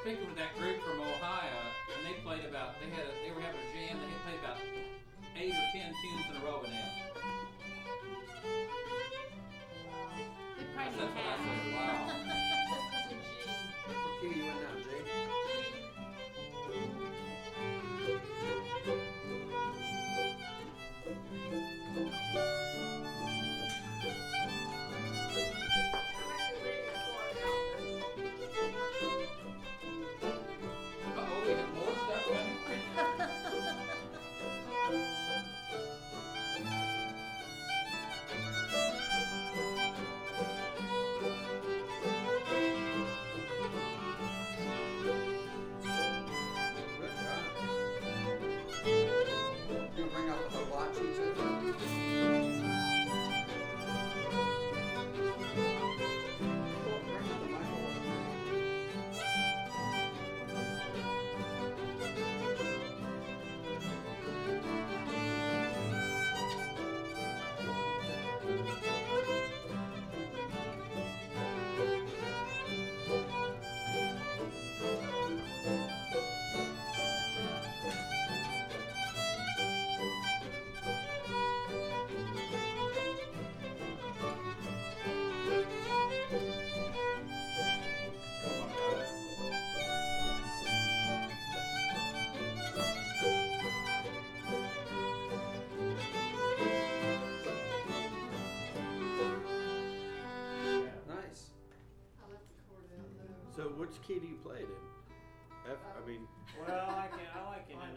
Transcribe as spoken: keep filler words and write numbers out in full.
speaking with that group from Ohio, and they played about, they had, a, they were having a jam. They had played about eight or ten tunes in a row in F. They probably That's what I said. Wow. This was a G. What key you in now, Jay? Uh-oh, we have more stuff coming. Good job. You bring out the hibachi too? Oh, bring out the microwave. Nice. I left the cord out though. So which key do you play it in? F. I mean, Well, I like it. I like it in